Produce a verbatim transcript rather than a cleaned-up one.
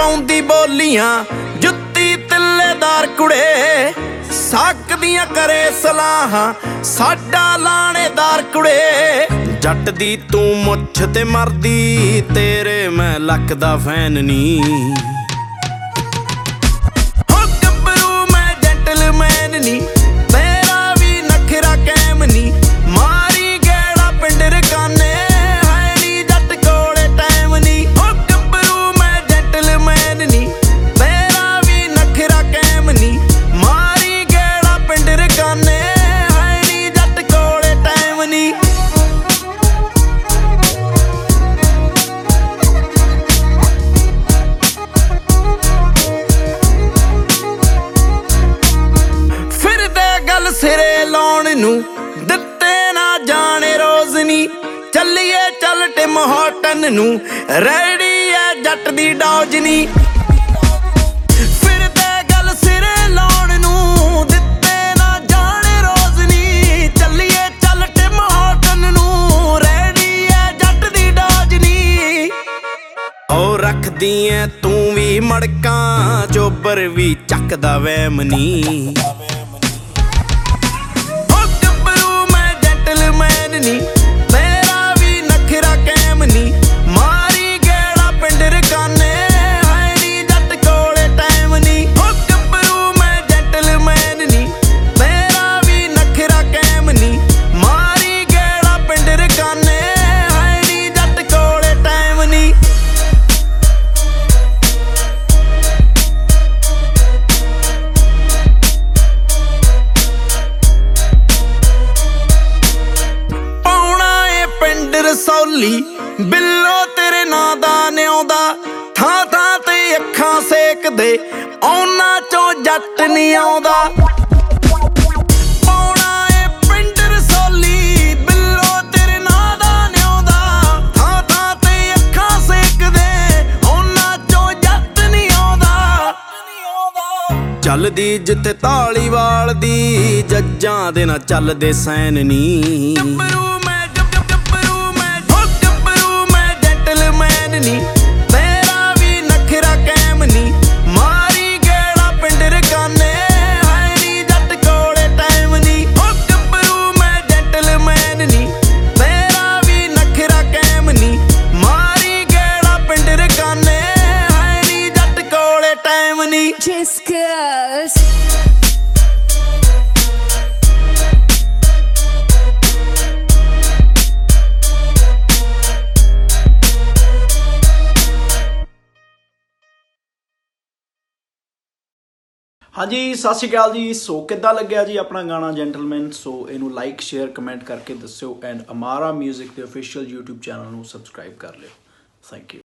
ਪਾਉਂਦੀ ਬੋਲੀਆਂ ਜੁੱਤੀ ਤਿੱਲੇਦਾਰ ਕੁੜੇ ਸਕਦੀਆਂ ਕਰੇ ਸਲਾਹਾਂ ਸਾਡਾ ਲਾਣੇਦਾਰ ਕੁੜੇ ਜੱਟ ਦੀ ਤੂੰ ਮੁੱਛ ਤੇ ਮਰਦੀ ਤੇਰੇ ਮੈਂ ਲੱਕ ਦਾ ਫੈਨ ਨੀ ਹੋ ਗੱਭਰੂ ਮੈਂ ਜੈਂਟਲਮੈਨ ਨੀ ਤੇਰਾ ਵੀ ਨਖਰਾ ਕੈਮ ਨੀ ਮਾਰੀ ਗੇੜਾ ਪਿੰਡ ਰਕਾਨੇ ਹੈ ਨੀ ਜੱਟ ਕੋਲੇ ਟਾਈਮ ਨੀ ਹੋ ਗੱਭਰੂ ਮੈਂ ਜੈਂਟਲਮੈਨ ਨੀ ਤੇਰਾ ਵੀ ਨਖਰਾ ਕੈਮ ਨੀ ਮਾਰੀ ਗੇੜਾ ਪਿੰਡ ਰਕਾਨੇ ਹੈ ਨੀ ਜੱਟ ਕੋਲੇ ਟਾਈਮ ਨੀ ਸਿਰੇ ਲਾਉਣ ਨੂੰ ਦਿੱਤੇ ਨਾ ਜਾਣੇ ਰੋਜ਼ ਨੀ ਚੱਲੀਏ ਚੱਲ ਟਿਮ ਹੋਟਨ ਨੂੰ ਰੈਡੀ ਐ ਜੱਟ ਦੀ ਡੌਜ ਨੀ ਫਿਰਦੇ ਗੱਲ ਸਿਰੇ ਲਾਉਣ ਨੂੰ ਦਿੱਤੇ ਨਾ ਜਾਣੇ ਰੋਜ਼ ਨੀ ਚੱਲੀਏ ਚੱਲ ਟਿਮ ਹੋਟਨ ਨੂੰ ਰੈਡੀ ਐ ਜੱਟ ਦੀ ਡੌਜ ਨੀ ਓ ਰੱਖਦੀ ਐ ਤੂੰ ਵੀ ਮੜਕਾਂ ਚੋਬਰ ਵੀ ਚੱਕਦਾ ਵਹਿਮ ਨੀ ਨੀ ਤੇਰਾ ਵੀ ਨਖਰਾ ਕੈਮ ਨੀ ਮਾਰੀ ਗੇੜਾ ਪਿੰਡ ਰਕਾਨੇ ਹੈ ਨੀ ਜੱਟ ਕੋਲੇ ਟਾਈਮ ਨੀ ਹੋ ਗੱਭਰੂ ਮੈਂ ਜੈਂਟਲਮੈਨ ਨੀ ਤੇਰਾ ਵੀ ਨਖਰਾ ਕੈਮ ਨੀ ਮਾਰੀ ਗੇੜਾ ਪਿੰਡ ਰਕਾਨੇ ਹੈ ਨੀ ਜੱਟ ਕੋਲੇ ਟਾਈਮ ਨੀ ਰਸੌਲੀ ਬਿੱਲੋ ਤੇਰੇ ਨਾਂ ਦਾ ਨਿਆਉਂਦਾ ਥਾਂ ਥਾਂ ਤੇ ਅੱਖਾਂ ਸੇਕਦੇ ਉਹਨਾਂ ਚੋਂ ਜੱਟ ਨਹੀਂ ਆਉਂਦਾ ਪਾਉਣਾ ਏ ਪਿੰਡ ਰਸੌਲੀ ਬਿੱਲੋ ਤੇਰੇ ਨਾਂ ਦਾ ਨਿਆਉਂਦਾ ਥਾਂ ਥਾਂ ਤੇ ਅੱਖਾਂ ਸੇਕਦੇ ਉਹਨਾਂ ਚੋਂ ਜੱਟ ਨਹੀਂ ਆਉਂਦਾ ਚੱਲਦੀ ਜਿੱਥੇ ਧਾਲੀਵਾਲ ਦੀ ਜੱਜਾਂ ਦੇ ਨਾ ਚੱਲਦੇ ਸੈਨ ਨੀ ਨੀ ਤੇਰਾ ਵੀ ਨਖਰਾ ਕੈਮ ਨੀ ਮਾਰੀ ਗੇੜਾ ਪਿੰਡ ਰਕਾਨੇ ਹੈ ਨੀ ਜੱਟ ਕੋਲੇ ਟਾਈਮ ਨੀ ਹੋ ਗੱਭਰੂ ਮੈਂ ਜੈਂਟਲਮੈਨ ਨੀ ਤੇਰਾ ਵੀ ਨਖਰਾ ਕੈਮ ਨੀ ਮਾਰੀ ਗੇੜਾ ਪਿੰਡ ਰਕਾਨੇ ਹੈ ਨੀ ਜੱਟ ਕੋਲੇ ਟਾਈਮ ਨੀ ਜਿਸਕਸ ਹਾਂਜੀ ਸਤਿ ਸ਼੍ਰੀ ਅਕਾਲ ਜੀ। ਸੋ ਕਿੱਦਾਂ ਲੱਗਿਆ ਜੀ ਆਪਣਾ ਗਾਣਾ ਜੈਂਟਲਮੈਨ। ਸੋ ਇਹਨੂੰ ਲਾਈਕ ਸ਼ੇਅਰ ਕਮੈਂਟ ਕਰਕੇ ਦੱਸਿਓ ਐਂਡ ਅਮਾਰਾ ਮਿਊਜ਼ਿਕ ਦੇ ਅਫੀਸ਼ੀਅਲ YouTube ਚੈਨਲ ਨੂੰ ਸਬਸਕ੍ਰਾਈਬ ਕਰ ਲਿਓ। Thank you.